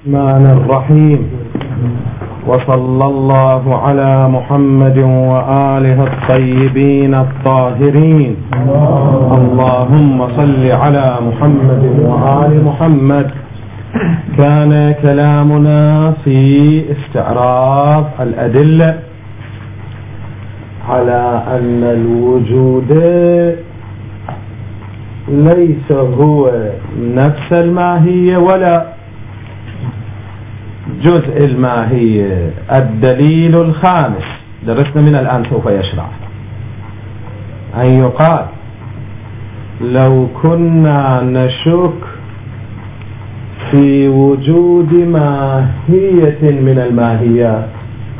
الرحمن الرحيم. وصلى الله على محمد وآله الطيبين الطاهرين. اللهم صل على محمد وآل محمد. كان كلامنا في استعراض الأدلة على أن الوجود ليس هو نفس الماهية ولا جزء الماهية. الدليل الخامس درسنا من الآن سوف يشرع أن يقال لو كنا نشك في وجود ماهية من الماهيات،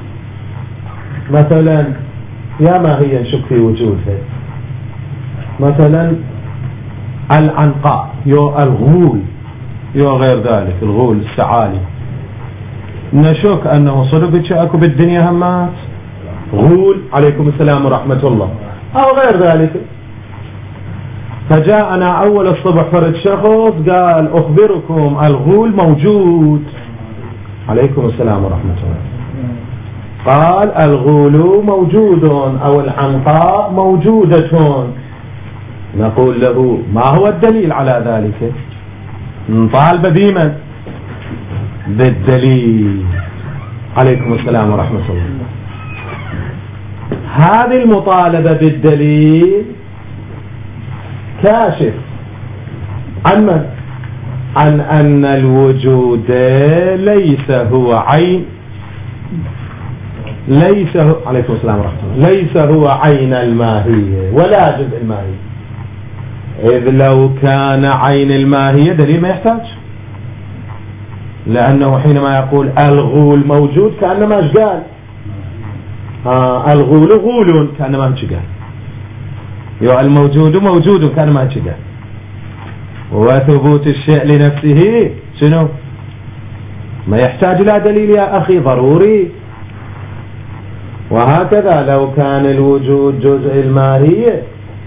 مثلا يا ماهية نشك في وجودها، مثلا العنقاء يو الغول يو غير ذلك، الغول السعالي، نشك أنه صدق اكو بالدنيا همات غول عليكم السلام ورحمة الله أو غير ذلك. فجاءنا أول الصبح فرد شخص قال أخبركم الغول موجود، عليكم السلام ورحمة الله، قال الغول موجود أو العنقاء موجودة، نقول له ما هو الدليل على ذلك؟ نطالب بمن؟ بالدليل. عليكم السلام ورحمة الله. هذه المطالبة بالدليل كاشف عن من؟ عن أن الوجود ليس هو عين، ليس هو عليكم السلام ورحمة الله، ليس هو عين الماهية ولا جزء الماهية. إذ لو كان عين الماهية دليل ما يحتاج، لأنه حينما يقول الغول موجود كأنما ايش قال؟ الغول غول كأنما ايش قال؟ الموجود موجود كأنما ايش قال؟ وثبوت الشيء لنفسه شنو؟ ما يحتاج إلى دليل يا أخي، ضروري. وهكذا لو كان الوجود جزء الماهية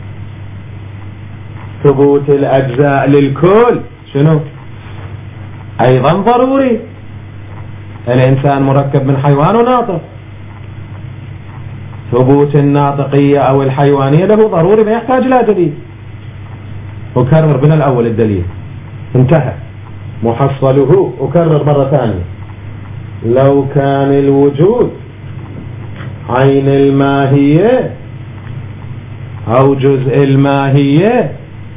ثبوت الأجزاء للكل شنو؟ أيضا ضروري. الإنسان مركب من حيوان وناطق، ثبوت الناطقية أو الحيوانية له ضروري ما يحتاج إلى دليل. أكرر من الأول الدليل انتهى محصله. أكرر مرة ثانية، لو كان الوجود عين الماهية أو جزء الماهية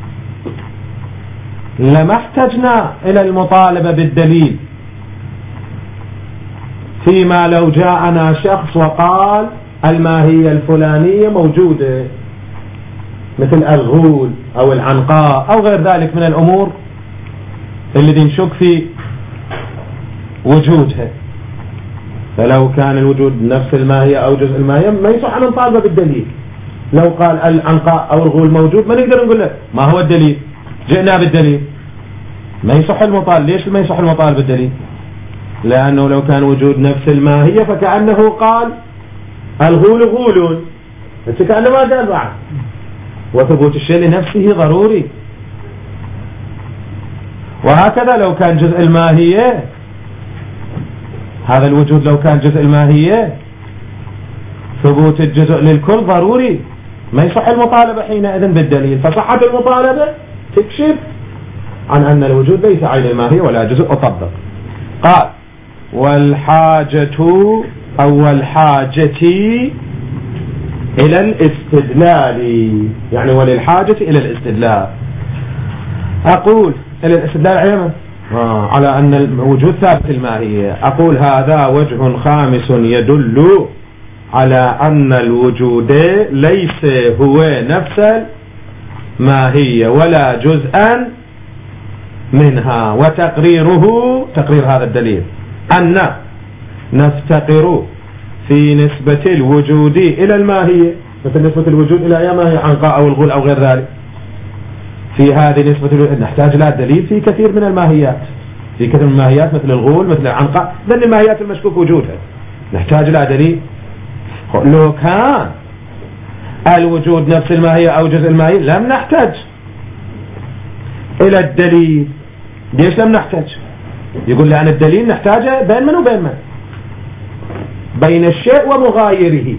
لما احتجنا إلى المطالبة بالدليل، فيما لو جاءنا شخص وقال الماهية الفلانية موجودة مثل الغول أو العنقاء أو غير ذلك من الأمور الذي نشك في وجودها، فلو كان الوجود نفس الماهية أو جزء الماهية ما يصح أن نطالبه بالدليل. لو قال العنقاء أو الغول موجود ما نقدر نقول له ما هو الدليل، جئنا بالدليل، ما يصح المطالب. ليش ما يصح المطالب بالدليل؟ لأنه لو كان وجود نفس الماهية فكأنه قال الغول غول، كأنه ما قال بعد. وثبوت الشيء لنفسه ضروري. وهكذا لو كان جزء الماهية، هذا الوجود لو كان جزء الماهية ثبوت الجزء للكل ضروري، ما يصح المطالبة حينئذ بالدليل. فصحة المطالبة تكشف عن أن الوجود ليس عين الماهية ولا جزء. أطبق. قال والحاجة أو الحاجة إلى الاستدلال، يعني وللحاجة إلى الاستدلال. أقول إلى الاستدلال على أن الوجود ثابت الماهية، أقول هذا وجه خامس يدل على أن الوجود ليس هو نفس الماهية ولا جزءا منها. وتقريره تقرير هذا الدليل أن نفتقر في نسبة الوجود إلى الماهية، مثل نسبة الوجود إلى أي ماهية، عنقاء أو الغول أو غير ذلك. في هذه نسبة الوجود نحتاج إلى دليل في كثير من الماهيات، في كثير من الماهيات مثل الغول مثل العنقاء، ذن الماهيات المشكوك وجودها نحتاج إلى دليل. لو كان الوجود نفس الماهية أو جزء الماهية لم نحتاج إلى الدليل. ليش لم نحتاج؟ يقول لأن الدليل نحتاجه بين من وبين من؟ بين الشيء ومغايره.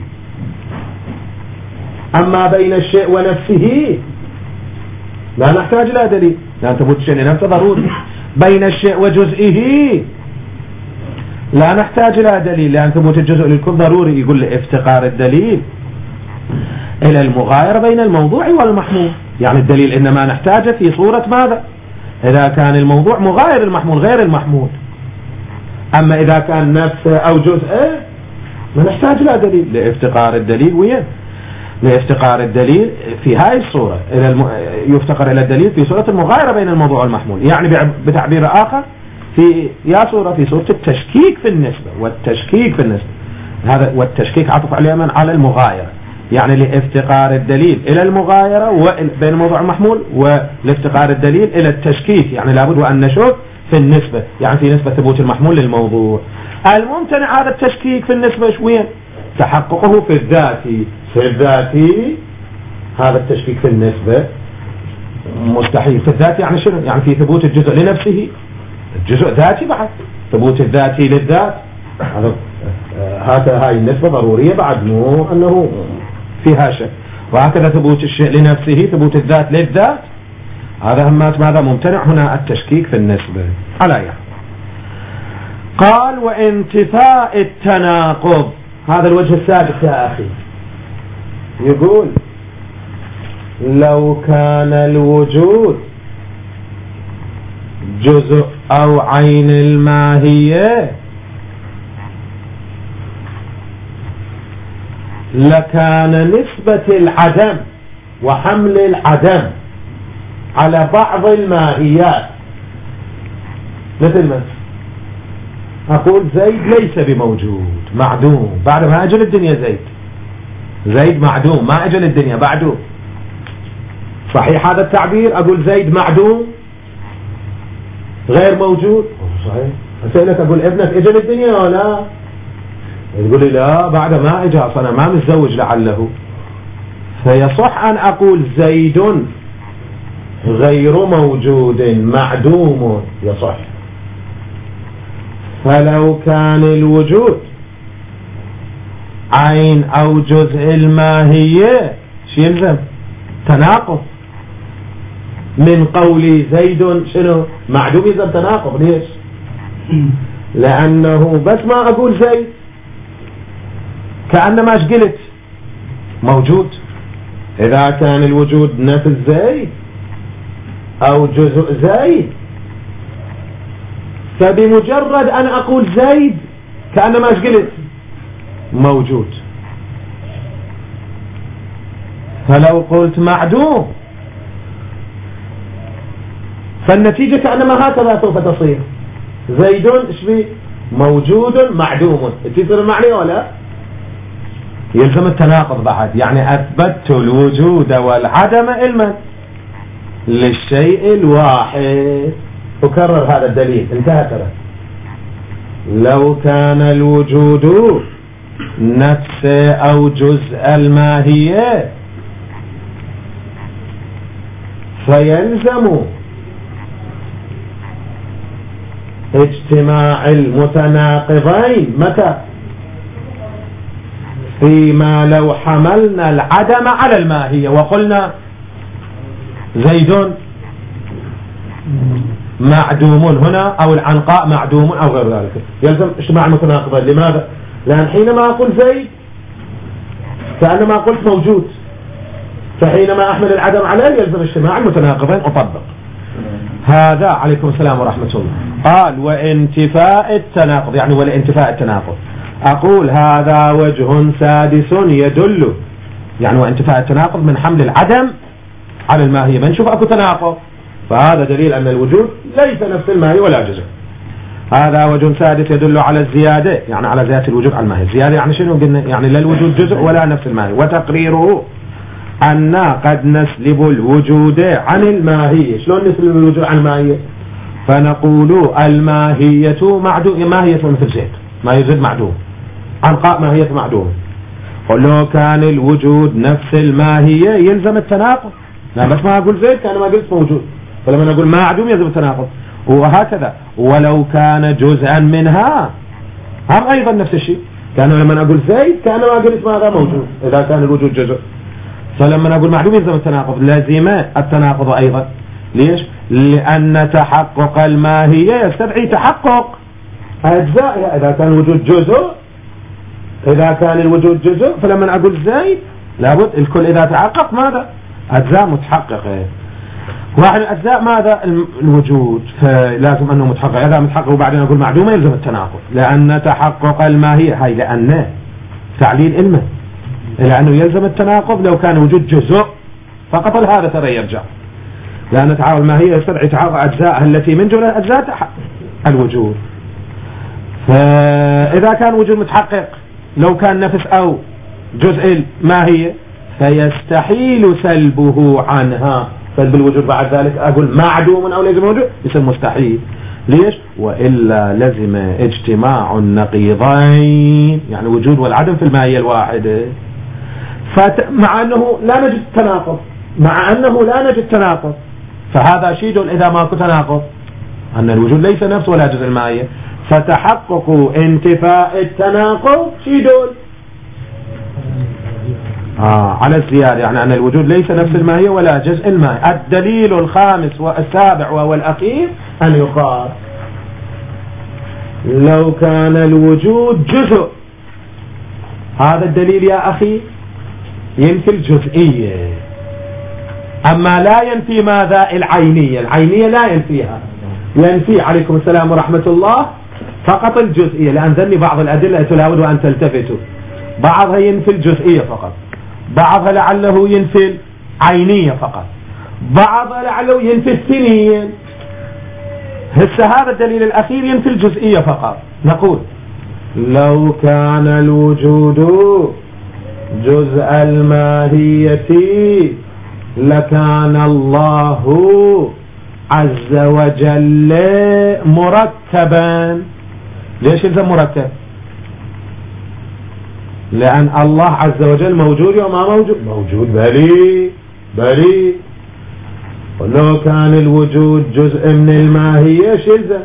أما بين الشيء ونفسه لا نحتاج لا دليل، لأن ثبوت الشيء لنفسه ضروري. بين الشيء وجزئه لا نحتاج لا دليل، لأن ثبوت الجزء للكل ضروري. يقول لي افتقار الدليل إلى المغايرة بين الموضوع والمحمول، يعني الدليل إنما نحتاجه في صورة ماذا؟ إذا كان الموضوع مغاير المحمول غير المحمول. أما إذا كان نفسه أو جزءه ما نحتاج لا دليل لافتقار الدليل. وين؟ لافتقار الدليل في هاي الصورة يفتقر إلى الدليل في صورة المغايرة بين الموضوع والمحمول، يعني بتعبير آخر في صورة التشكيك في النسبة. والتشكيك في النسبة هذا، والتشكيك عطف على من؟ على المغايرة، يعني لافتقار الدليل إلى المغايرة بين الموضوع والمحمول، ولافتقار الدليل إلى التشكيك، يعني لابد وأن نشك في النسبة، يعني في نسبة ثبوت المحمول للموضوع. الممتنع هذا التشكيك في النسبة وين؟ تحققه في الذاتي. في الذاتي هذا التشكيك في النسبة مستحيل. في الذاتي يعني شنو؟ يعني في ثبوت الجزء لنفسه، الجزء ذاتي بعد، ثبوت الذاتي للذات، هذا هاي النسبة ضرورية بعد، مو أنه فيها شيء. وهكذا ثبوت الشيء لنفسه، ثبوت الذات للذات، هذا همات ماذا؟ ممتنع هنا التشكيك في النسبة. على يعني قال وانتفاء التناقض، هذا الوجه السادس يا أخي. يقول لو كان الوجود جزء أو عين الماهية لكان نسبة العدم وحمل العدم على بعض الماهيات، مثل ما أقول زيد ليس بموجود، معدوم، بعد ما أجل الدنيا زيد معدوم، ما أجل الدنيا بعده. صحيح هذا التعبير؟ أقول زيد معدوم غير موجود، صحيح. أسألك أقول ابنك أجل الدنيا ولا؟ يقول لي لا بعد ما أجل، أصلا ما متزوج لعله. فيصح أن أقول زيد غير موجود معدوم، يصح. فلو كان الوجود عين أو جزء الماهية شو يلزم؟ تناقض. من قولي زيد شنو؟ معدوم، يلزم تناقض. ليش؟ لأنه بس ما أقول زيد كأنما قلت موجود. إذا كان الوجود نفس زيد أو جزء زيد، فبمجرد أن أقول زيد كأنما قلت موجود. فلو قلت معدوم فالنتيجة كأنما هكذا سوف تصير، زيد اشبه موجود معدوم، تصير المعنى ولا؟ يلزم التناقض بعد، يعني أثبتت الوجود والعدم علما للشيء الواحد. أكرر هذا الدليل، انتهى ترى. لو كان الوجود نفس أو جزء الماهية فيلزم اجتماع المتناقضين متى؟ فيما لو حملنا العدم على الماهية وقلنا زيد معدوم هنا أو العنقاء معدوم أو غير ذلك، يلزم اجتماع المتناقضين. لماذا؟ لأن حينما أقول زيد كأنما قلت موجود، فحينما أحمل العدم عليه يلزم اجتماع المتناقضين أطبق. هذا عليكم السلام ورحمة الله. قال وانتفاء التناقض، يعني ولانتفاء التناقض أقول هذا وجه سادس يدل، يعني وانتفاء التناقض من حمل العدم على الماهية. بنشوف أكو تناقض، فهذا دليل أن الوجود ليس نفس الماهية ولا جزء. هذا وجه سادس يدل على الزيادة، يعني على زيادة الوجود على الماهية. الزيادة يعني شنو قلنا؟ يعني لا الوجود جزء ولا نفس الماهية. وتقريره أن قد نسلب الوجود عن الماهية. شلون نسلب الوجود عن الماهية؟ فنقول الماهية معدوم، ماهية مثل زيد، ما يزيد معدوم، عنقاء ماهية معدوم. ولو كان الوجود نفس الماهية يلزم التناقض. لا بس ما أقول زيد كان ما قلت موجود، فلما نقول معدوم يلزم التناقض. وهكذا ولو كان جزءا منها هم أيضا نفس الشيء. كان لما أقول زيد كان ما قلت ماذا موجود إذا كان الوجود جزء. فلما أقول معدوم يلزم التناقض، لازم التناقض أيضا. ليش؟ لأن تحقق الماهية يستدعي تحقق أجزاء. إذا كان الوجود جزء، إذا كان الوجود جزء فلما أقول زيد لابد الكل إذا تحقق ماذا؟ أجزاء متحققة. واحد الأجزاء ماذا؟ الوجود، فلازم أنه متحقق. إذا متحقق وبعدين أقول معدومة يلزم التناقض، لأن تحقق الماهية هاي لأن تعليل علمه، لأنه يلزم التناقض لو كان وجود جزء فقط هذا ترى يرجع، لأن تعارض الماهية يستدعي تعارض أجزاء التي من جملة أجزاء الوجود. فإذا كان وجود متحقق لو كان نفس أو جزء الماهية فيستحيل سلبه عنها، سلب الوجود بعد ذلك أقول معدوم أو لازم موجود يصير مستحيل. ليش؟ وإلا لزم اجتماع النقيضين، يعني وجود والعدم في الماهية الواحدة. مع أنه لا نجد تناقض، فهذا شيء إذا ماكو تناقض أن الوجود ليس نفس ولا جزء الماهية، فتحقق انتفاء التناقض شيء على الزيادة، يعني أن الوجود ليس نفس الماهية ولا جزء الماهية. الدليل الخامس والسابع وهو الأخير أن يقال لو كان الوجود جزء، هذا الدليل يا أخي ينفي الجزئية، أما لا ينفي ماذا؟ العينية لا ينفيها، ينفي عليكم السلام ورحمة الله فقط الجزئية، لأن ذني بعض الأدلة تلاود أن تلتفتوا، بعضها ينفي الجزئية فقط، بعضها لعله ينفي العينية فقط، بعضها لعله ينفي الثنين. هسه هذا الدليل الأخير ينفي الجزئية فقط. نقول لو كان الوجود جزء الماهية لكان الله عز وجل مركبا. ليش يلزم مركب؟ لأن الله عز وجل موجود وما موجود بلي. ولو كان الوجود جزء من الماهية يلزم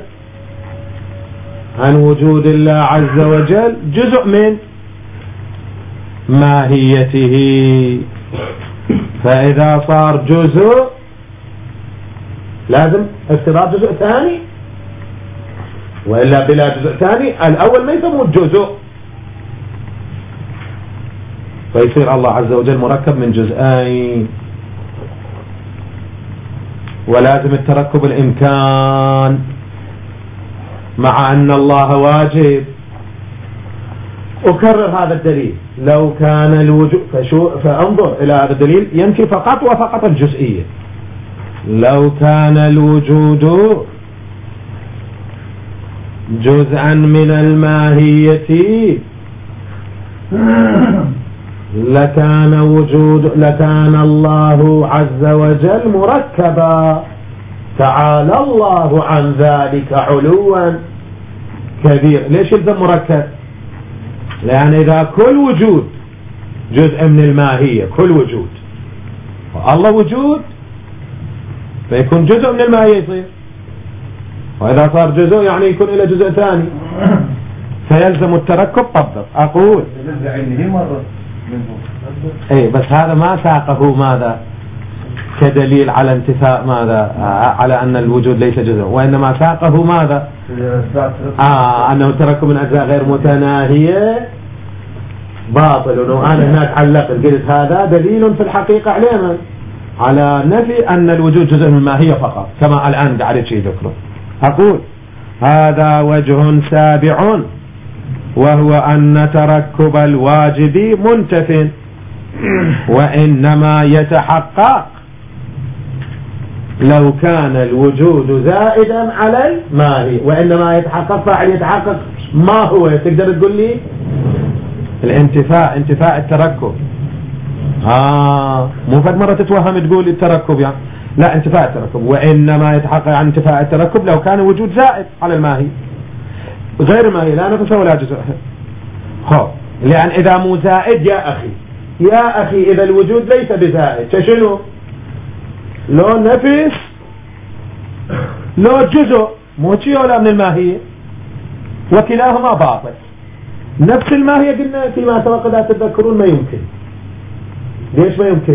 عن وجود الله عز وجل جزء من ماهيته، فإذا صار جزء لازم افتراض جزء ثاني، وإلا بلا جزء ثاني الأول ما يسموه جزء، فيصير الله عز وجل مركب من جزئين. ولازم التركب الإمكان مع أن الله واجب. أكرر هذا الدليل، لو كان الوجود فانظر إلى هذا الدليل ينفي فقط وفقط الجزئية. لو كان الوجود جزءا من الماهية لكان الله عز وجل مركبا، تعالى الله عن ذلك علوا كبير. ليش يلزم مركب؟ لأن إذا كل وجود جزء من الماهية، كل وجود والله وجود فيكون جزء من الماهية يصير، وإذا صار جزء يعني يكون إلى جزء ثاني، فيلزم التركب. طبق أقول اي بس هذا ما ساقه ماذا كدليل على انتفاء ماذا على أن الوجود ليس جزء، وإنما ساقه ماذا أنه تركب من أجزاء غير متناهية باطل. وأنا هناك علقت قلت هذا دليل في الحقيقة على نفي أن الوجود جزء من الماهية فقط، كما الآن قاعد شيء ذكره. أقول هذا وجه سابع، وهو أن تركب الواجب منتف، وإنما يتحقق لو كان الوجود زائدا على الماهي. وإنما يتحقق فاعل يتحقق ما هو؟ تقدر تقول لي الانتفاء، انتفاء التركب. مو فد مرة تتوهم تقول التركب يعني لا، انتفاء التركب. وإنما يتحقق عن انتفاء التركب لو كان الوجود زائد على الماهي، غير الماهي لا نفس ولا جزء. لأن إذا مو زائد يا أخي إذا الوجود ليس بزائد شنو؟ لو نفس لو جزء مو شيء ولا من الماهية، وكلاهما باطل. نفس الماهية قلنا فيما سبق لا تتذكرون ما يمكن. ليش ما يمكن؟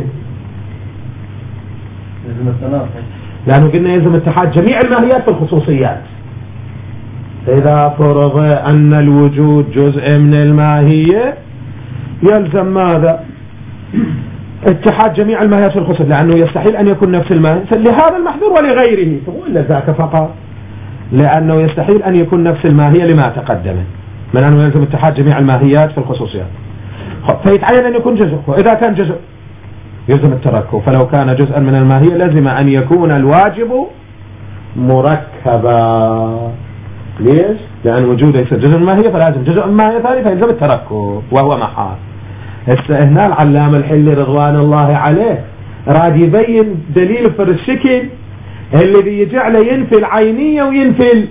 لأنه قلنا يلزم اتحاد جميع الماهيات في الخصوصيات. إذا فرض أن الوجود جزء من الماهية يلزم ماذا؟ اتحاد جميع الماهيات في الخصوصيات، لأنه يستحيل أن يكون نفس الماهية لهذا المحظور ولغيره، ولا ذاك فقط، لأنه يستحيل أن يكون نفس الماهية لما تقدم من أنه يلزم اتحاد جميع الماهيات في الخصوصيات. فيتعين أن يكون جزء، وإذا كان جزء يلزم التركب، فلو كان جزءا من الماهية لازم أن يكون الواجب مركبا. ليش؟ لأن وجوده يصير جزء من الماهية فلازم جزء من الماهية ثاني فيلزم التركب وهو محال. هنا العلامة الحلي رضوان الله عليه راد يبين دليل في الشكل اللي بيجعله ينفي العينية وينفي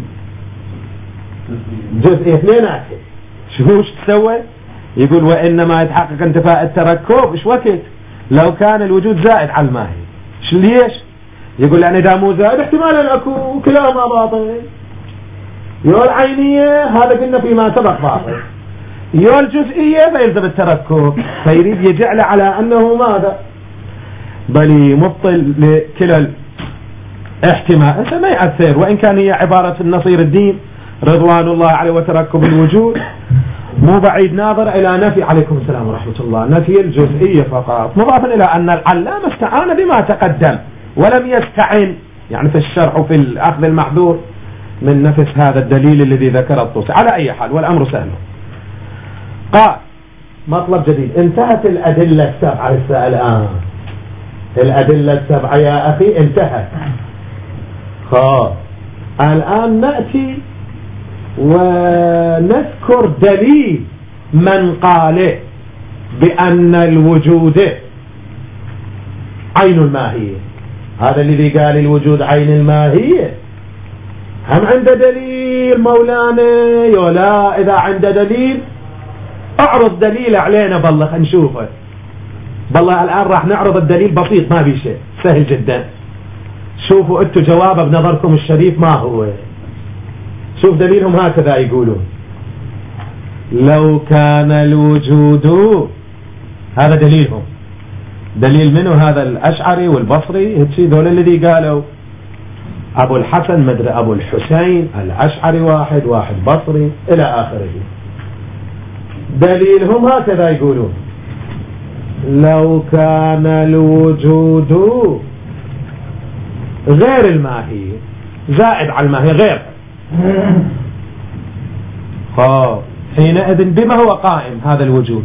الجزئية اثنيناتهم. شوش تسوي؟ يقول وإنما يتحقق انتفاء التركب إيش وقت لو كان الوجود زائد على الماهية. ليش؟ يقول لأن إذا مو زائد احتمال أن أكون كلاهما باطل. يو العينية هذا قلنا فيما سبق باطل، يو الجزئية فيلزم التركب، فيريد يجعل على أنه ماذا؟ بل مبطل لكلا الاحتمال. أنت ما يأثر، وإن كان هي عبارة النصير الدين رضوان الله عليه وتركب الوجود مو بعيد ناظر إلى نفي عليكم السلام ورحمة الله نفي الجزئية فقط، مضافا إلى أن العلامة استعان بما تقدم ولم يستعن يعني في الشرح وفي الأخذ المحذور من نفس هذا الدليل الذي ذكر الطوسي. على أي حال والأمر سهل. قال مطلب جديد. انتهت الأدلة السبعة لسه الآن، الأدلة السبعة يا أخي انتهت. الآن نأتي ونذكر دليل من قال بأن الوجود عين الماهية. هذا الذي قال الوجود عين الماهية هم عنده دليل مولانا يولا؟ إذا عنده دليل اعرض دليل علينا بالله نشوفه. بالله الآن راح نعرض الدليل بسيط ما بي شيء سهل جدا. شوفوا انتوا جوابه بنظركم الشريف ما هو. شوف دليلهم هكذا يقولون لو كان الوجود، هذا دليلهم. دليل منه هذا الأشعري والبصري ذول الذي قالوا أبو الحسن مدري أبو الحسين الأشعري واحد بصري إلى آخره. دليلهم هكذا يقولون لو كان الوجود غير الماهية زائد على الماهية غير حينئذ بما هو قائم هذا الوجود؟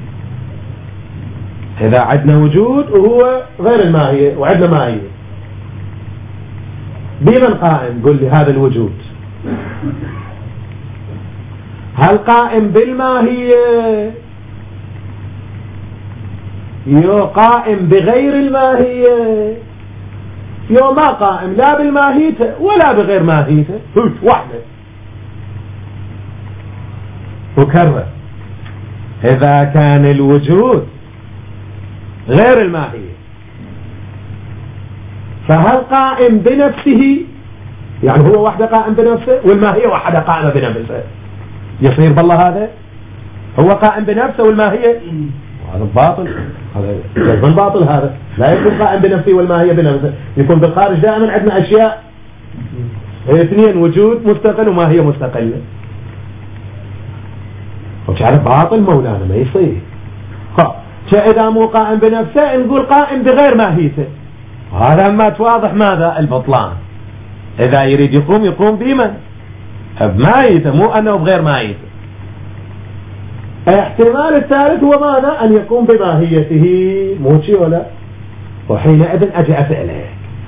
إذا عندنا وجود وهو غير الماهية وعندنا ماهية بمن قائم؟ قل لي هذا الوجود هل قائم بالماهية يو قائم بغير الماهية يو ما قائم لا بالماهية ولا بغير ماهية واحدة. وكرر إذا كان الوجود غير الماهية فهل قائم بنفسه يعني هو وحده قائم بنفسه والماهية وحده قائمة بنفسه؟ يصير بالله هذا هو قائم بنفسه والماهية هذا باطل. هذا من باطل. هذا لا يكون قائم بنفسه والماهية بنفسه. يكون بالخارج دائما عندنا أشياء اثنين وجود مستقل وماهية مستقلة. وهذا باطل مولانا ما يصير. إذا مو قائم بنفسه نقول قائم بغير ماهيته. هذا ما تواضح ماذا البطلان. إذا يريد يقوم بمن بماهيته مو أنه بغير ماهيته. الاحتمال الثالث هو ماذا؟ أن يقوم بماهيته مو شيء ولا. وحينئذ أجي أسأله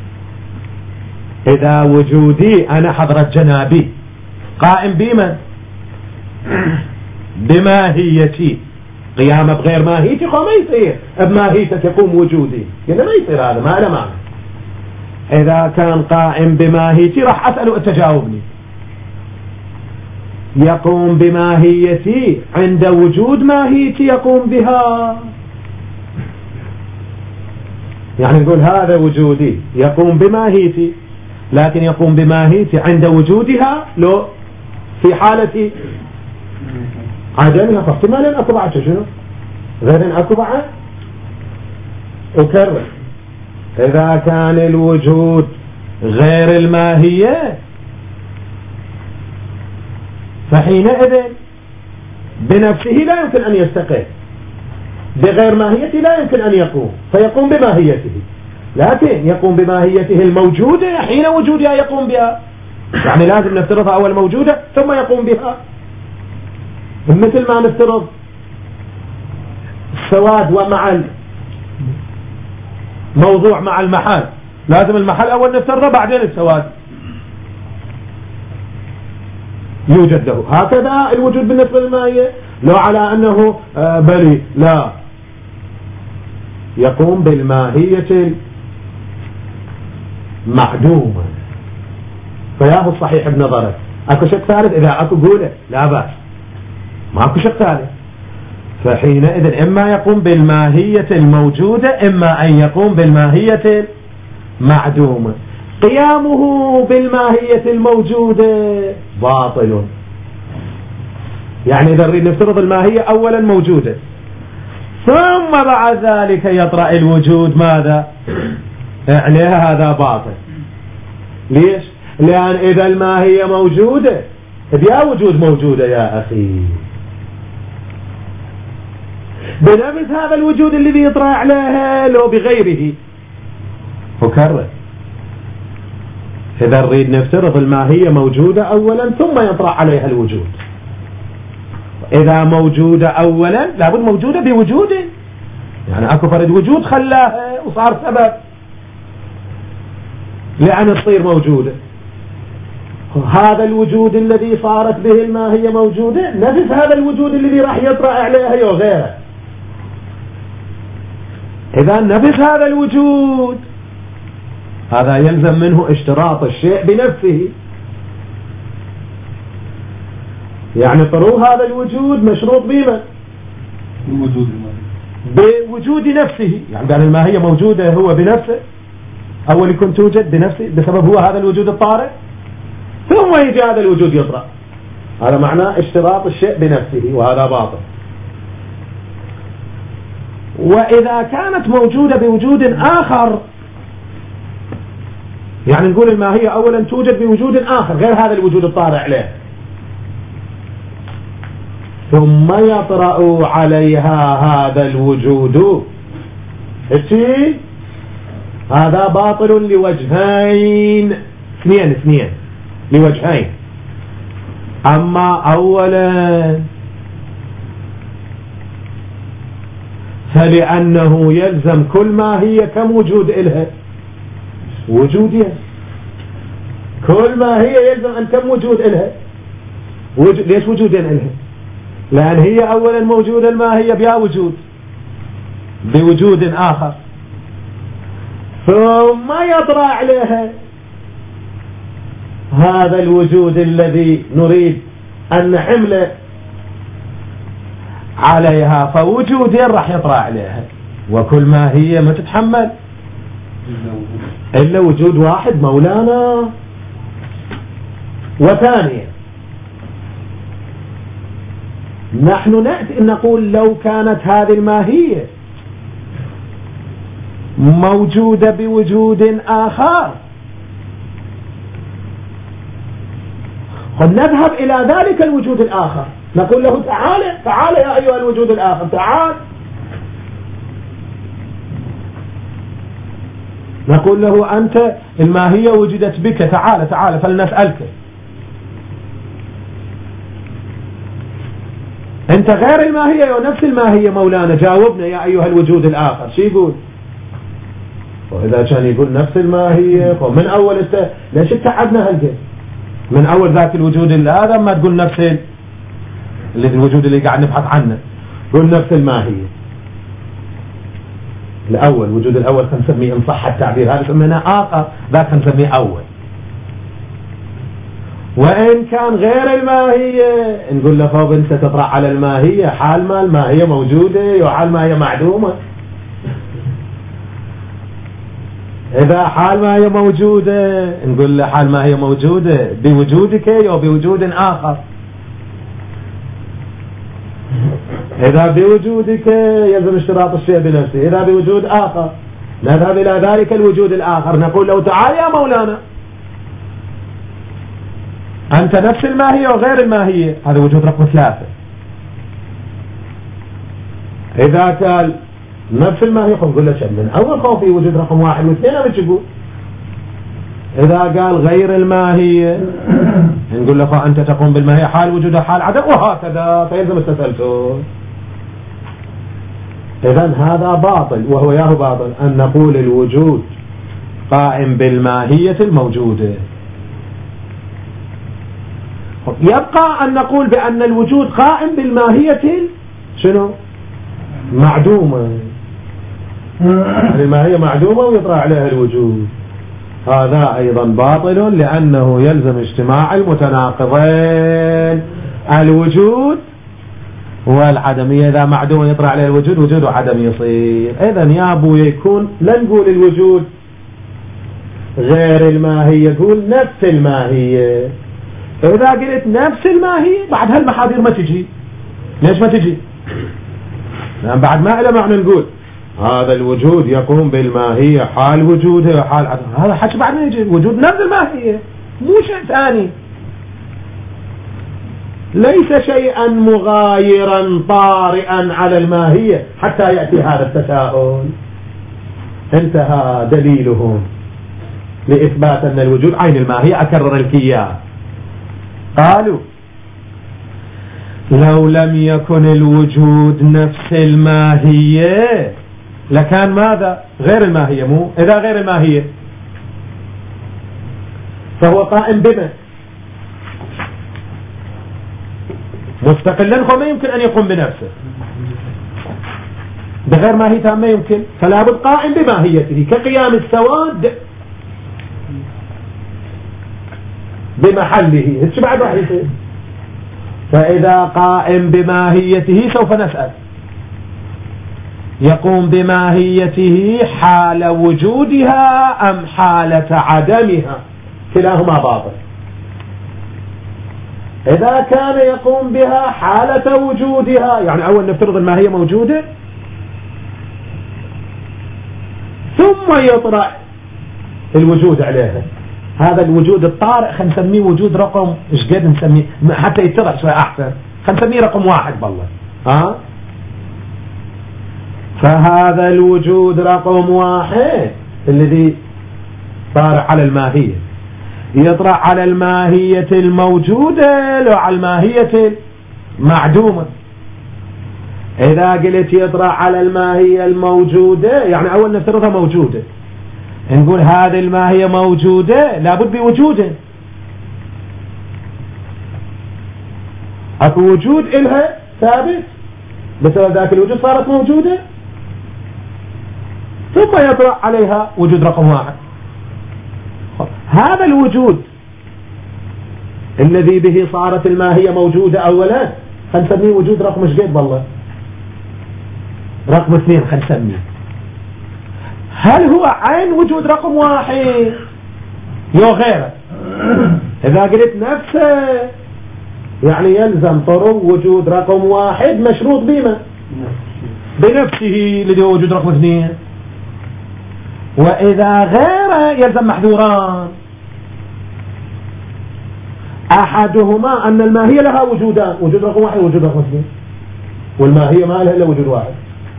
إذا وجودي أنا حضرة جنابي قائم بمن؟ بماهيتي. قيامة بغير ماهيتي ما يصير. بماهيتك يقوم وجودي يعني ما يصير. هذا ما له معنى. إذا كان قائم بماهيتي راح أسأله تجاوبني. يقوم بماهيتي عند وجود ماهيتي يقوم بها. يعني نقول هذا وجودي يقوم بماهيتي لكن يقوم بماهيته عند وجودها لو في حالة عدمها، فاحتمالا أكو بعد شنو غير أكو بعد. أكرر، إذا كان الوجود غير الماهية فحينئذ بنفسه لا يمكن أن يستقل، بغير ماهيته لا يمكن أن يقوم، فيقوم بماهيته، لكن يقوم بماهيته الموجودة حين وجودها يقوم بها، يعني لازم نفترضها أول موجودة ثم يقوم بها. مثل ما نفترض السواد ومع الموضوع مع المحل، لازم المحل أول نفترضه بعدين السواد يوجد له. هكذا الوجود بالنسبة للماهية، لو على أنه بريء لا، يقوم بالماهية المعدومة. فياه الصحيح بنظرك. أكو شك ثالث؟ إذا أكو قوله لا بأس، ما أكو شك ثالث. فحينئذ إما يقوم بالماهية الموجودة إما أن يقوم بالماهية المعدومة. قيامه بالماهية الموجودة باطل. يعني إذا نريد نفترض الماهية أولا موجودة ثم بعد ذلك يطرأ الوجود ماذا؟ يعني هذا باطل. ليش؟ لأن إذا الماهية موجودة يا وجود موجودة يا أخي، بنفس هذا الوجود الذي يطرأ عليها لو بغيره. أكرر، إذا نريد نفترض الماهية موجودة أولا ثم يطرأ عليها الوجود. إذا موجودة أولا لابد موجودة بوجود، يعني أكو فرد وجود خلاها وصار سبب لأن تصير موجودة. هذا الوجود الذي صارت به الماهية موجودة نفس هذا الوجود الذي راح يطرأ عليها وغيره. إذا نفس هذا الوجود هذا يلزم منه اشتراط الشيء بنفسه، يعني طرو هذا الوجود مشروط بما بوجود نفسه. يعني قال الماهية موجودة هو بنفسه، أول يكون توجد بنفسه بسبب هو هذا الوجود الطارئ، ثم يجي هذا الوجود يطرأ. هذا معناه اشتراط الشيء بنفسه، وهذا باطل. وإذا كانت موجودة بوجود آخر، يعني نقول الماهية أولا توجد بوجود آخر غير هذا الوجود الطارئ عليه، ثم يطرأ عليها هذا الوجود، هذا باطل لوجهين، اثنين لوجهين. أما أولا فلأنه يلزم كل ما هي كم وجود إلها؟ وجودين. كل ما هي يلزم أن كم وجود إلها؟ ليش وجودين إلها؟ لأن هي أولا موجودة ما هي بها وجود بوجود آخر، ثم يطرأ عليها هذا الوجود الذي نريد أن نحمله عليها، فوجودين راح يطرأ عليها، وكل ما هي ما تتحمل إلا وجود واحد مولانا. وثانيا نحن نأتي نقول لو كانت هذه الماهية موجودة بوجود آخر قد نذهب إلى ذلك الوجود الآخر نقول له تعال يا أيها الوجود الآخر، تعال. نقول له أنت الماهية وجدت بك، تعال فلنسألك، أنت غير الماهية ونفس الماهية مولانا، جاوبنا يا أيها الوجود الآخر. شو يقول؟ وإذا كان يقول نفس الماهية فمن أول ليش اتعبنا هالقد من أول ذاك الوجود هذا ما تقول نفس الوجود اللي قاعد نبحث عنه، قول نفس الماهية الأول، وجود الأول خنسميه إن صح التعبير، هذا سميناه آخر، ذاك خنسميه أول. وإن كان غير الماهية نقول له فوق أنت تطرح على الماهية حال ما الماهية موجودة وحال ما هي معدومة. إذا حال ما هي موجودة نقول له حال ما هي موجودة بوجودك أو بوجود آخر. إذا بوجودك يلزم اشتراط الشيء بنفسه، إذا بوجود آخر نذهب إلى ذلك الوجود الآخر نقول له تعال يا مولانا أنت نفس الماهية وغير الماهية، هذا وجود رقم 3. إذا كان نفس الماهية نقول له من أول خوفي وجود رقم 1 و2 مش يقول. إذا قال غير الماهية نقول له أنت تقوم بالماهية حال وجودها حال عدم وهكذا، فيلزم التسلسل. إذن هذا باطل، وهو ياه باطل أن نقول الوجود قائم بالماهية الموجودة. يبقى أن نقول بأن الوجود قائم بالماهية شنو؟ معدومة، يعني الماهية معدومة ويطرح عليها الوجود. هذا أيضا باطل لأنه يلزم اجتماع المتناقضين، الوجود والعدمية. إذا معدوم يطرح عليه الوجود وجود وعدم يصير. إذن يا أبو يكون لا نقول الوجود غير الماهية، يقول نفس الماهية. إذا قلت نفس الماهية بعد هالمحاذير ما تجي. ليش ما تجي؟ لأن بعد ما إلى معنى نقول هذا الوجود يقوم بالماهية حال وجودها وحال عدم، هذا حكي بعد ما يجي. وجود نفس الماهية مو شيء ثاني، ليس شيئا مغايرا طارئا على الماهية حتى يأتي هذا التساؤل. انتهى دليلهم لإثبات أن الوجود عين الماهية. أكرر الكيان، قالوا لو لم يكن الوجود نفس الماهية لكان ماذا؟ غير الماهية. مو إذا غير الماهية فهو قائم بما مستقلا، فما يمكن أن يقوم بنفسه بغير ماهيته، ما يمكن. فلا بد قائم بماهيته كقيام السواد بمحله. ايش بعد راح يصير؟ فإذا قائم بماهيته سوف نسأل يقوم بماهيته حال وجودها أم حالة عدمها؟ كلاهما باطل. إذا كان يقوم بها حالة وجودها، يعني أول نفترض الماهية موجودة ثم يطرح الوجود عليها، هذا الوجود الطارئ خلينا نسميه وجود رقم ايش قد نسميه حتى يتضح شوي أحسن، خلينا نسميه رقم 1 بالله. فهذا الوجود رقم 1 الذي طارئ على الماهية يطرح على الماهية الموجودة لو على الماهية المعدومة. إذا قلت يطرح على الماهية الموجودة يعني أول نفترضها موجودة، نقول هذه الماهية موجودة لابد بوجوده، أكو وجود إلها ثابت بسبب ذاك الوجود صارت موجودة، ثم يطرح عليها وجود رقم 1. هذا الوجود الذي به صارت الماهية موجودة أولا خلينا نسميه وجود رقم ايش قد بالله؟ رقم 2 خلينا نسميه. هل هو عين وجود رقم 1 يو غيره؟ إذا قلت نفسه يعني يلزم طرق وجود رقم 1 مشروط بما بنفسه الذي هو وجود رقم 2، وإذا غيره يلزم محذوران. أحدهما أن الماهية لها وجودان، وجود رقم 1 ووجود رقم 2، والماهية ما لها إلا وجود 1.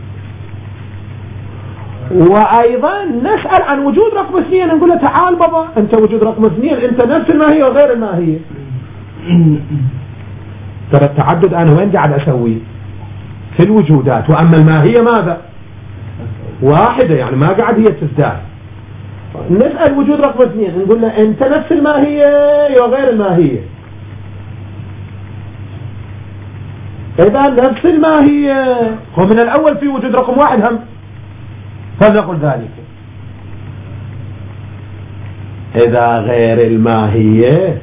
وأيضا نسأل عن وجود رقم 2، نقول له تعال بابا أنت وجود رقم 2، أنت نفس الماهية وغير الماهية. ترى التعدد أنا وين قاعد أسوي في الوجودات، وأما الماهية ماذا؟ واحدة، يعني ما قاعد هي تزداد. نسأل وجود رقم 2 نقول له أنت نفس الماهية وغير الماهية. إذا نفس الماهية ومن الأول في وجود رقم 1 هم، فلنقل ذلك. إذا غير الماهية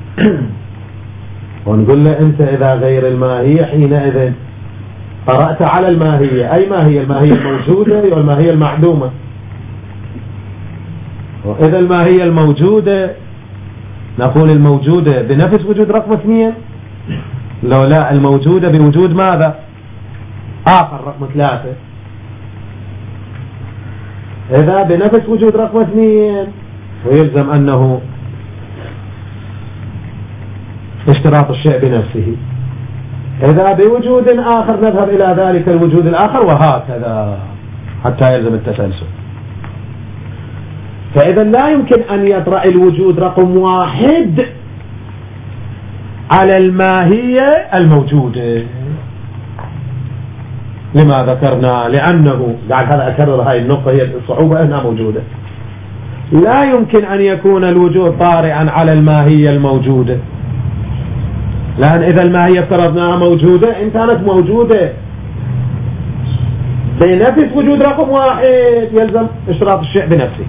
ونقول له أنت إذا غير الماهية حينئذ قرأت على الماهية. أي ماهية؟ الماهية الموجودة والماهية المعدومة. وإذا الماهية الموجودة نقول الموجودة بنفس وجود رقم 2، لو لا الموجودة بوجود ماذا آخر رقم 3. إذا بنفس وجود رقم 2 ويلزم أنه اشتراط الشيء بنفسه. إذا بوجود آخر نذهب إلى ذلك الوجود الآخر، وهكذا حتى يلزم التسلسل. فإذا لا يمكن أن يطرأ الوجود رقم 1 على الماهية الموجودة. لما ذكرنا؟ لأنه بعد هذا أكرر هاي النقطة، هي الصعوبة أنها موجودة. لا يمكن أن يكون الوجود طارئا على الماهية الموجودة، لأن إذا الماهية افترضناها موجودة إن كانت موجودة بنفس وجود رقم 1 يلزم اشتراط الشيء بنفسه.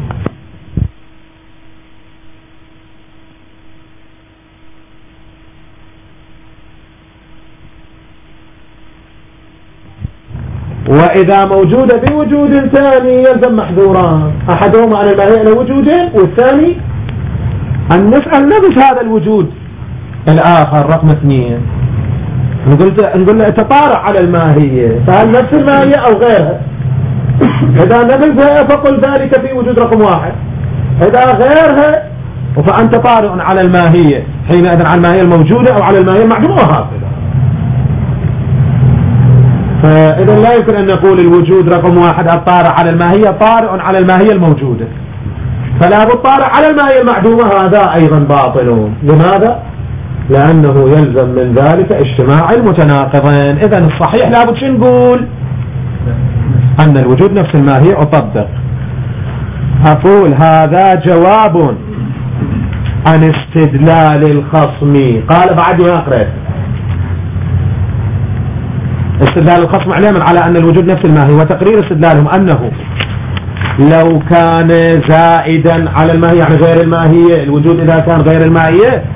وإذا موجودة بوجود ثاني يلزم محذوران، أحدهما على الماهية له وجودين، والثاني أن نسأل نفس هذا الوجود الآخر رقم 2 نقول له تطارع على الماهية، فهل نفس الماهية أو غيرها؟ إذا نفسها فقل ذلك في وجود رقم 1، إذا غيرها فأنت طارئ على الماهية، حينئذ على الماهية الموجودة أو على الماهية المعدومة، وهكذا. فإذا لا يمكن أن نقول الوجود رقم 1 الطارئ على الماهية طارئ على الماهية الموجودة، فلا بد طارئ على الماهية المعدومة، هذا أيضا باطل. لماذا؟ لأنه يلزم من ذلك اجتماع المتناقضين. إذا الصحيح لابد شو نقول؟ أن الوجود نفس الماهية. أطبق أقول هذا جواب عن استدلال الخصم. قال بعد ما أقرأ استدلال الخصم علما على أن الوجود نفس الماهية، وتقرير استدلالهم أنه لو كان زائدا على الماهية يعني غير الماهية، الوجود إذا كان غير الماهية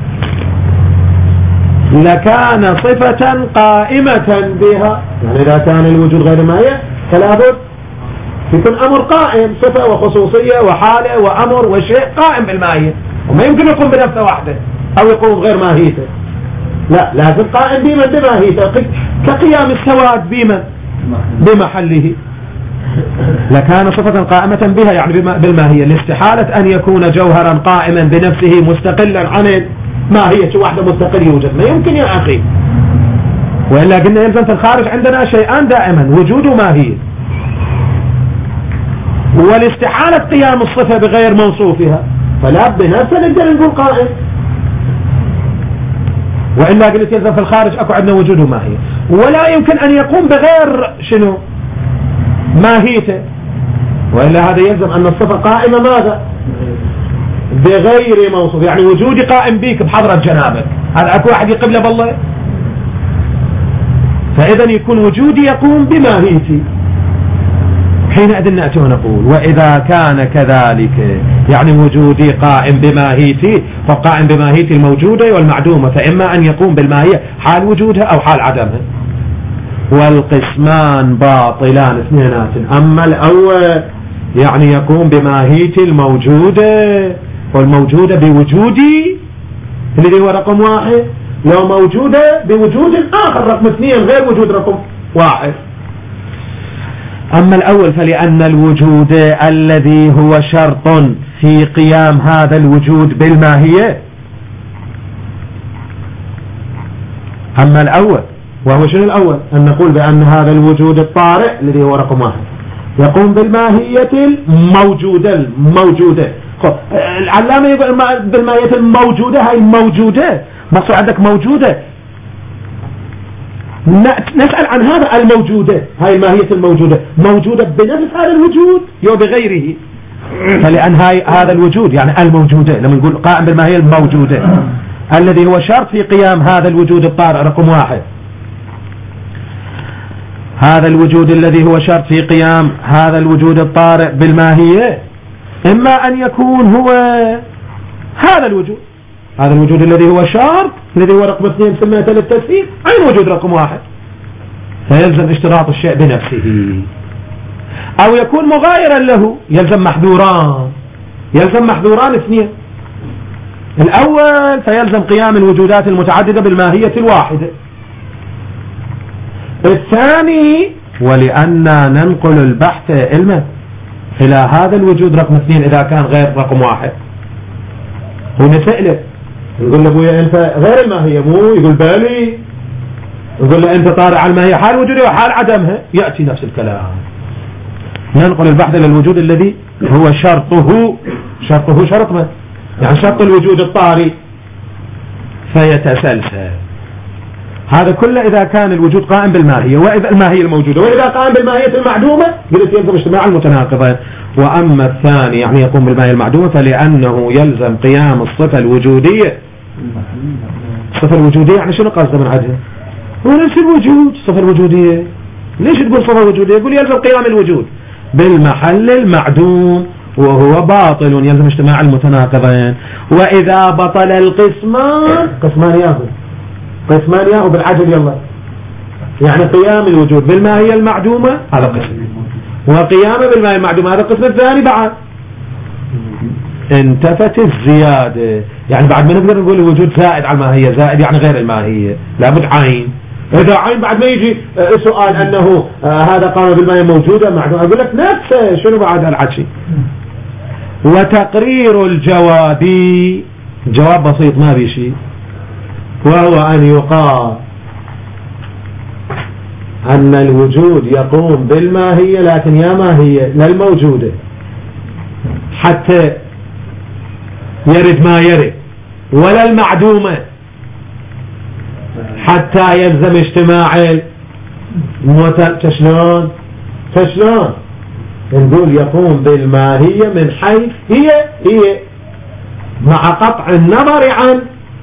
لكان صفة قائمة بها، يعني إذا كان الوجود غير الماهية فلا بد يكون أمر قائم، صفة وخصوصية وحالة وأمر وشيء قائم بالماهية، وما يمكن يقوم بنفسه وحده أو يقوم غير ماهيته، لا لازم قائم بمن بماهيته، كقيام السواد بمن بمحله، لكان صفة قائمة بها يعني بالماهية، لاستحالة أن يكون جوهرا قائما بنفسه مستقلا عن ماهية واحدة مستقل يوجد، ما يمكن يا أخي. وإلا قلنا يلزم في الخارج عندنا شيئان دائما، وجود وماهية، والاستحالة قيام الصفة بغير موصوفها، فلا بنفسه نقدر نقول قائم. وإلا قلت يلزم في الخارج أكو عندنا وجود وماهية، ولا يمكن أن يقوم بغير شنو ماهيته، وإلا هذا يلزم أن الصفة قائمة ماذا بغير موصوف، يعني وجودي قائم بيك بحضرة جنابك، هذا أكو واحد يقبله بالله؟ فإذا يكون وجودي يقوم بماهيتي، حينئذ نأتي ونقول وإذا كان كذلك يعني وجودي قائم بماهيتي، فقائم بماهيتي الموجودة والمعدومة، فإما أن يقوم بالماهية حال وجودها أو حال عدمها، والقسمان باطلان اثنينات. أما الأول يعني يقوم بماهيتي الموجودة والموجودة بوجودي الذي هو رقم 1، لو موجودة بوجود آخر رقم 2 غير وجود رقم 1. أما الأول فلأن الوجود الذي هو شرط في قيام هذا الوجود بالماهية، أما الأول وهو شنو الأول؟ أن نقول بأن هذا الوجود الطارئ الذي هو رقم 1 يقوم بالماهية الموجودة. العلامة يقول بالماهية الموجودة، هاي الموجودة مقصود عندك موجودة، نسأل عن هذا الموجودة، هاي الماهية الموجودة موجودة بنفس هذا الوجود يو بغيره، فلأن هذا الوجود يعني الموجودة لما نقول قائم بالماهية الموجودة الذي هو شرط في قيام هذا الوجود الطارئ رقم 1، هذا الوجود الذي هو شرط في قيام هذا الوجود الطارئ بالماهية إما أن يكون هو هذا الوجود، هذا الوجود الذي هو شرط الذي هو رقم 2 سميته للتسهيل أين وجود رقم 1، فيلزم اشتراط الشيء بنفسه، أو يكون مغايرا له يلزم محذوران. يلزم محذوران اثنين. الأول فيلزم قيام الوجودات المتعددة بالماهية الواحدة. الثاني ولأننا ننقل البحث علما إلى هذا الوجود رقم 2 إذا كان غير رقم 1. ونسأله نقول له ابويا انت غير الماهية مو؟ يقول بالي. نقول له انت طارع على الماهية حال وجودها وحال عدمها، يأتي نفس الكلام. ننقل البحث إلى الوجود الذي هو شرطه شرط ما؟ يعني شرط الوجود الطاري فيتسلسل. هذا كله إذا كان الوجود قائم بالماهية، وإذا الماهية الموجودة، وإذا قائم بالماهية المعدومة قلت يلزم اجتماع المتناقضين. وأما الثاني يعني يقوم بالماهية المعدومة فلأنه يلزم قيام الصفة الوجودية. الصفة الوجودية يعني شنو قصده من عدها؟ هو نفس الوجود. الصفة الوجودية ليش تقول صفة وجودية؟ يقول يلزم قيام الوجود بالمحل المعدوم وهو باطل، يلزم اجتماع المتناقضين. وإذا بطل قسمان ياهو بالعجل يلا، يعني قيام الوجود بالماهية المعدومة هذا قسم، وقيامه بالماهية المعدومة هذا القسم الثاني. بعد انتفت الزيادة، يعني بعد ما نقدر نقول الوجود زائد على الماهية، زائد يعني غير الماهية، لابد عين. إذا عين بعد ما يجي سؤال أنه هذا قام بالماهية موجودة معدومة، أقول لك نفسه شنو بعد العشي. وتقرير الجواب، جواب بسيط ما بي شيء، وهو أن يقال أن الوجود يقوم بالماهية، لكن يا ماهية لا الموجودة حتى يرد ما يرد، ولا المعدومة حتى يلزم اجتماع شلون نقول يقوم بالماهية من حيث هي مع قطع النظر عن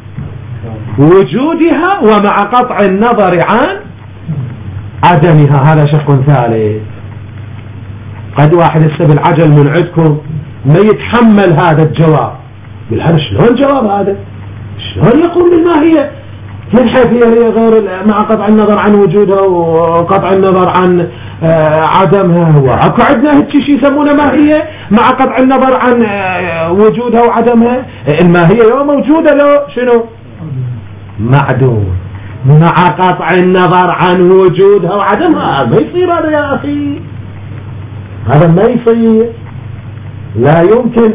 وجودها ومع قطع النظر عن عدمها. هذا شق ثالث. قد واحد السبب العجل من عندكم ما يتحمل هذا الجواب، يقول هذا شلون جواب هذا؟ شلون يقوم بالماهية من حيث هي غير مع قطع النظر عن وجودها وقطع النظر عن عدمها؟ هو اكو عندنا هيك شيء يسمونه ماهية مع قطع النظر عن وجودها وعدمها؟ الماهية لو موجودة لو شنو معدوم مع قطع النظر عن وجودها وعدمها. ما يصير هذا يا أخي، هذا ما يصير، لا يمكن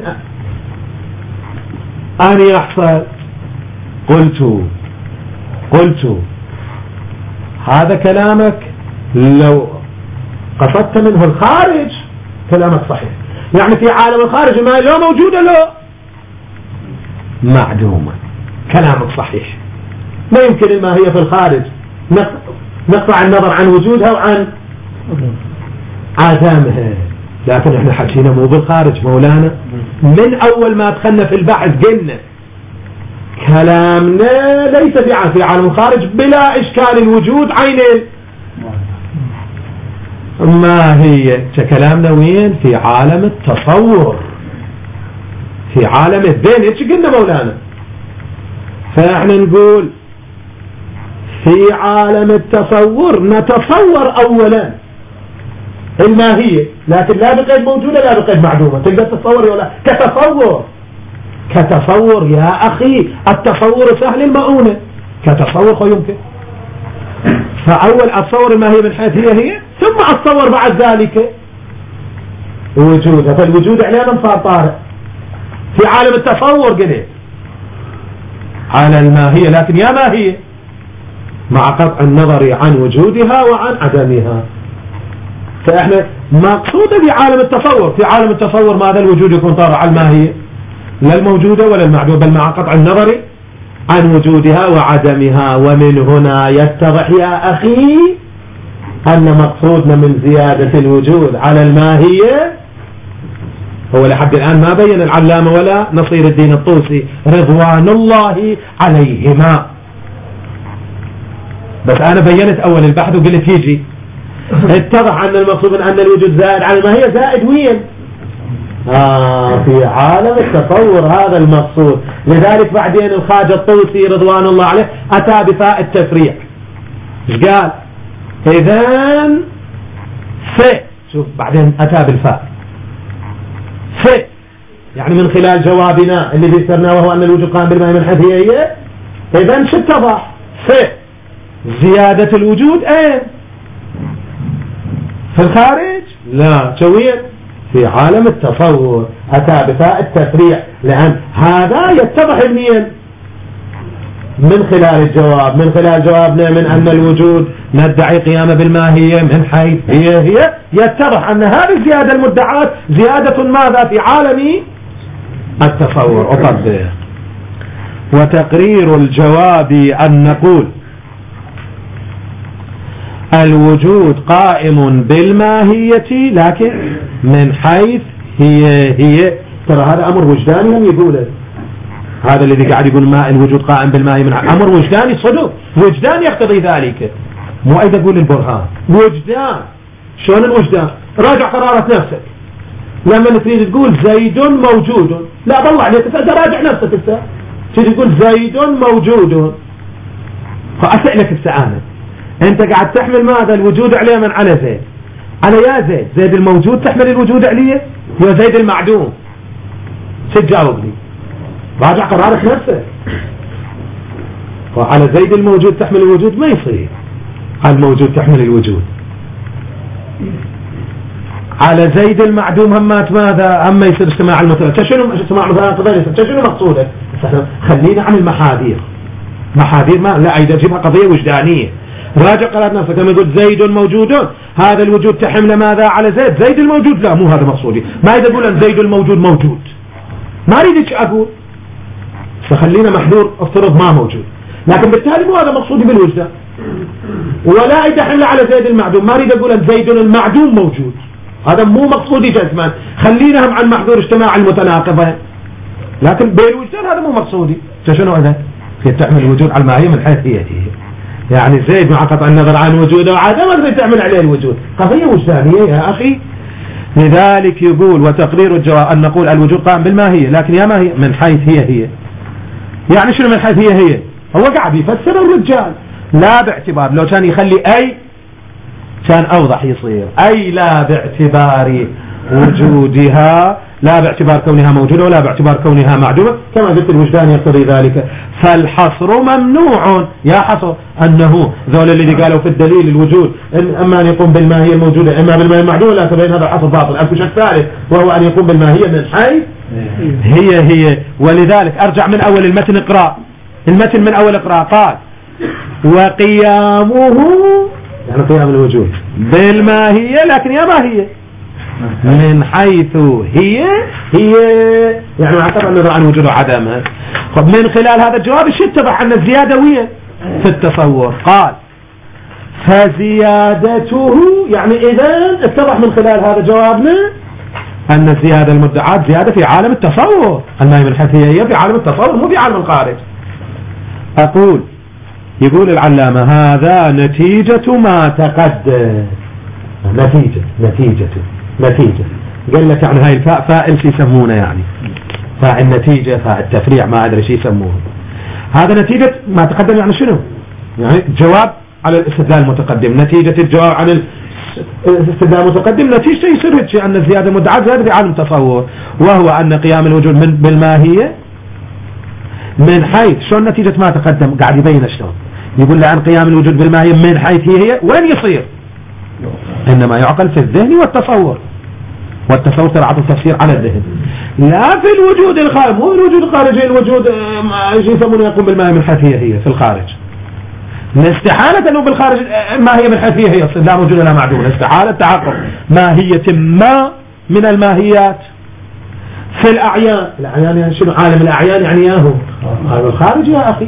أن يحصل. قلت هذا كلامك لو قصدت منه الخارج كلامك صحيح، يعني في عالم الخارج الماهية لو موجودة لو معدومة، كلامك صحيح. ما يمكن الماهية في الخارج نقطع النظر عن وجودها وعن عدمها، لكن احنا حكينا مو بالخارج مولانا. من اول ما دخلنا في البحث قلنا كلامنا ليس في عالم الخارج بلا اشكال الوجود عين الماهية. كلامنا وين؟ في عالم التصور، في عالم الذهن. ايش قلنا مولانا؟ فاحنا نقول في عالم التصور نتصور اولا الماهية، لكن لا بقيد موجودة لا بقيد معدومة. تقدر تتصور ولا كتصور يا اخي، التصور سهل المؤونة، كتصور خو يمكن. فاول اتصور الماهية من حيث هي ثم اتصور بعد ذلك وجودها. فالوجود علينا صار طارئ في عالم التصور قلت على الماهية، لكن يا ماهية مع قطع النظر عن وجودها وعن عدمها. فإحنا مقصودة في عالم التصور، في عالم التصور ماذا؟ الوجود يكون طارئ على الماهية لا الموجودة ولا المعدومة، بل مع قطع النظر عن وجودها وعدمها. ومن هنا يتضح يا أخي أن مقصودنا من زيادة الوجود على الماهية هو لحد الآن ما بين العلامة ولا نصير الدين الطوسي رضوان الله عليهما، بس أنا بينت أول البحث وقلت يجي اتضح أن المقصود من أن الوجود زائد على الماهية. زائد وين؟ في عالم التصور، هذا المقصود. لذلك بعدين الخواجة الطوسي رضوان الله عليه أتى بفاء التفريع. ايش قال؟ إذن شوف بعدين أتى بالفاء يعني من خلال جوابنا اللي ذكرناه وهو أن الوجود قائم بالماهية من حيث هي إذن شو اتضح؟ زيادة الوجود أين؟ في الخارج؟ لا، شوية في عالم التصور، أتى بفاء التفريع، لأن هذا يتضح منين؟ من خلال الجواب، من خلال جوابنا من أن الوجود ندعي قيامه بالماهية من حيث هي يتضح أن هذه الزيادة المدعاة زيادة ماذا في عالم التصور. أطبق وتقرير الجواب أن نقول الوجود قائم بالماهية لكن من حيث هي. ترى هذا أمر وجداني هم يقوله، هذا الذي قاعد يقول ما الوجود قائم بالماهية من أمر وجداني صدق، وجدان يقتضي ذلك، مو أيضا يقول البرهان وجدان. شلون الوجدان؟ راجع قرارة نفسك لما تريد تقول زيد موجود، لا طلع عليك راجع نفسك تريد تقول زيد موجود، فأسألك السعادة انت قاعد تحمل ماذا الوجود عليه من على زيد، على يا زيد الموجود تحمل الوجود عليه يا زيد المعدوم؟ تجاوب لي، راجع قرارك نفسك. وعلى زيد الموجود تحمل الوجود ما يصير، على الموجود تحمل الوجود، على زيد المعدوم همات ماذا هم يصير استماع المتناقض. شنو استماع المتناقض؟ شنو مقصوده؟ خلينا عن المحاذير، محاذير ما لا أيضا تجيبها قضية وجدانية. راجع قرار نفسك لما يقول زيد موجود، هذا الوجود تحمل ماذا على زيد الموجود؟ لا، مو هذا مقصودي، ما إذا أقول أن زيد الموجود موجود ما أريدش أقول، فخلينا محذور افترض ما موجود، لكن بالتالي مو هذا مقصودي بالوجدان. ولا إذا حمل على زيد المعدوم ما أريد أقول أن زيد المعدوم موجود، هذا مو مقصودي جزمان، خلينا هم عن محذور اجتماع المتناقضين، لكن بالوجدان هذا مو مقصودي. شنو هذا؟ تحمل الوجود على الماهية من حيث هي يعني زيد مع قطع النظر عن وجوده وعدمه تريد تعمل عليه الوجود، قضية وجدانية يا أخي. لذلك يقول وتقرير الجواب أن نقول الوجود قائم بالماهية لكن يا ماهية من حيث هي. يعني شنو من حيث هي؟ هو قاعد يفسر الرجال لا باعتبار، لو كان يخلي أي كان أوضح يصير، أي لا باعتبار وجودها، لا باعتبار كونها موجودة ولا باعتبار كونها معدومة، كما قلت الوجدان يقتضي ذلك. فالحصر ممنوع، يا حصر أنه ذول اللي قالوا في الدليل الوجود أما أن يقوم بالماهية الموجودة إما بالماهية المعدومة، لا تبين هذا حصر باطل. الكش الثالث وهو أن يقوم بالماهية من حيث هي. ولذلك أرجع من أول المتن اقرأ، المتن من أول اقرأ قال وقيامه يعني قيام الوجود بالماهية لكن يا ماهية من حيث هي يعني اعتبر النظر عن وجود وعدمها. طب من خلال هذا الجواب اتضح أن الزيادة ويا في التصور. قال فزيادته يعني إذا اتضح من خلال هذا جوابنا أن الزيادة المدعاة زيادة في عالم التصور، الماهية من حيث هي في عالم التصور مو في عالم الخارج. أقول يقول العلامة هذا نتيجة ما تقدم، نتيجة قال لك يعني هاي الفاء فاعل شي يسمونه، يعني فاعل نتيجة فاعل تفريع ما أدري شي يسمونه. هذا نتيجة ما تقدم يعني شنو؟ يعني جواب على الاستدلال المتقدم، نتيجة الجواب عن الاستدلال المتقدم نتيجة يصير هيك أن الزيادة مدعاة زيادة في عالم التصور، وهو أن قيام الوجود بالماهية من حيث شلون نتيجة ما تقدم قاعد يبين شلون يقول لعن قيام الوجود بالماهية من حيث هي وين يصير؟ إنما يعقل في الذهن والتصور، والتصور ترى عطوا تفسير على الذهن لا في الوجود الخارج، مو الوجود الخارجي، الوجود يسمونه يقوم بالماهية من حيث هي في الخارج. الاستحالة أنه بالخارج ما هي من حيث هي لا موجود لا معدوم، استحالة تحقق ماهية ما من الماهيات في الأعيان يعني شنو عالم الأعيان يعني ياهو هذا الخارج يا أخي.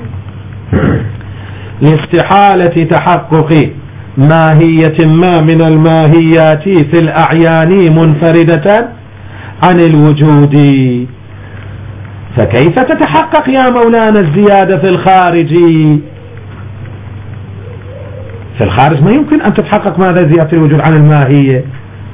لاستحالة تحقق ماهية ما من الماهيات في الأعيان منفردة عن الوجود، فكيف تتحقق يا مولانا الزيادة في الخارج؟ في الخارج ما يمكن أن تتحقق ماذا زيادة الوجود عن الماهية،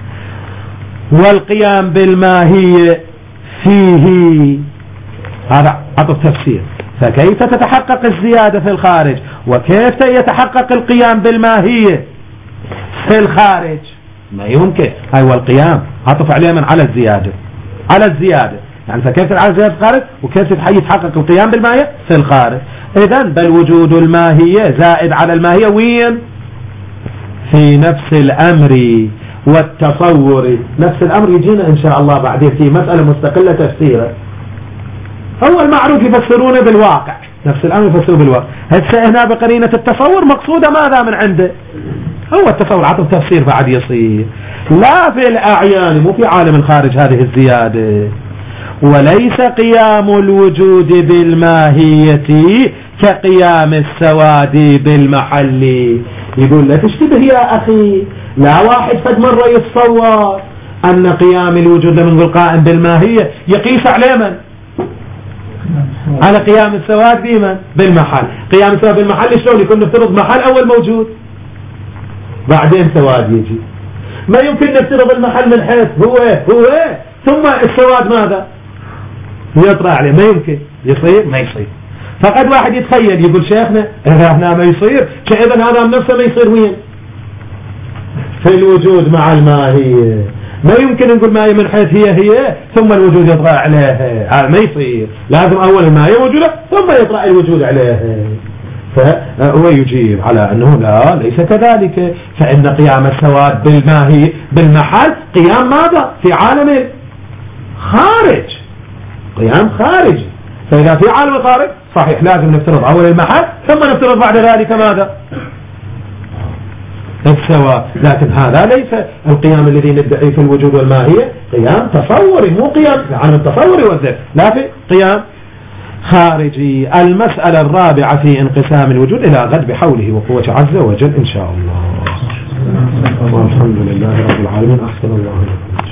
والقيام بالماهية فيه هذا عطف تفسير. فكيف تتحقق الزيادة في الخارج وكيف يتحقق القيام بالماهية في الخارج؟ ما يمكن. هاي والقيام عطف عليه من على الزيادة، يعني فكيف العالم زائد في الخارج وكيف يتحقق القيام بالماهية في الخارج. إذن بل وجود الماهية زائد على الماهية وين؟ في نفس الأمر والتصور. نفس الأمر يجينا إن شاء الله بعدين في مسألة مستقلة تفسيره. هو المعروف يفسرونه بالواقع، نفس الأمر يفسرونه بالواقع. هسه هنا بقرينة التصور مقصودة ماذا من عنده؟ هو التصور عطف تفسير بعد يصير لا في الأعيان مو في عالم الخارج هذه الزيادة. وليس قيام الوجود بالماهية كقيام السواد بالمحل. يقول لا تشتبه يا أخي، لا واحد قد مرة يتصور أن قيام الوجود منذ القائم بالماهية يقيس على من؟ على قيام السواد بمن؟ بالمحل. قيام السواد بالمحل شلون يكون؟ نفترض محل أول موجود بعدين سواد يجي. ما يمكن نفترض المحل من حيث هو ثم السواد ماذا يطرأ عليه، ما يمكن. يصير؟ ما يصير. فقد واحد يتخيل يقول شيخنا هنا ما يصير، كإذن هذا نفسه ما يصير وين؟ في الوجود مع الماهية. ما يمكن نقول ماهية من حيث هي ثم الوجود يطرأ عليها، هذا ما يصير. لازم أول الماهية موجودة ثم يطرأ الوجود عليها. فهو يجيب على أنه لا ليس كذلك، فإن قيام السواد بالماهي بالمحل قيام ماذا؟ في عالم خارج، قيام خارجي. فإذا في عالم الخارج صحيح لازم نفترض أول المحل ثم نفترض بعد ذلك ماذا؟ السواء. لكن هذا ليس القيام الذي ندعي في الوجود والماهية، قيام تصوري مو قيام عن التصور والذهن، لا في قيام خارجي. المسألة الرابعة في انقسام الوجود إلى غد بحوله وقوة عز وجل إن شاء الله. والحمد لله رب العالمين. أحسن الله.